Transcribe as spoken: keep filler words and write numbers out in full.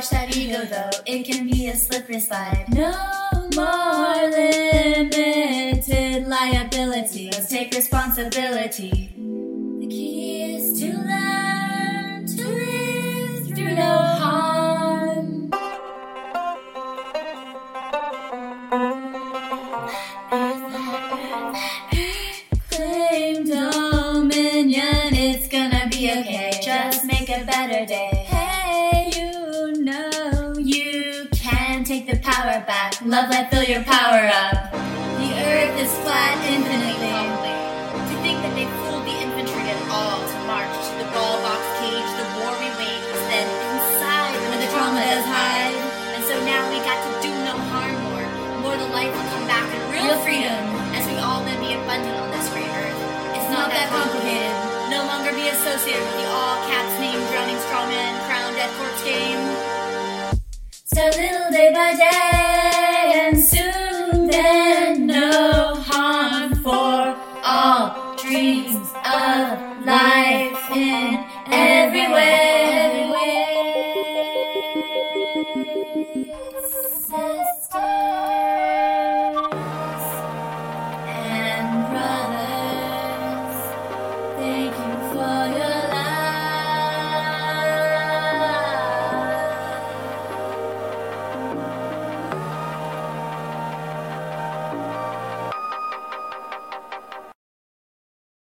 watch that ego though, it can be a slippery slide. No more limited liability. Let's take responsibility. The key is to learn to live through no harm. Claim dominion, it's gonna be okay. Just make a better day. Hey, you know you can take the power back. Love, let fill your power up. The earth is flat infinitely. To think that they fooled the infantry at all to march to the ball box cage, the war we waged was then inside When the trauma does hide. And so now we got to do no harm more. More the life will come back in real, Real freedom. as we all then be abundant on this great earth. It's Not that complicated. No longer be associated with the all caps name drowning strawman crowned at corpse game. So little day by day.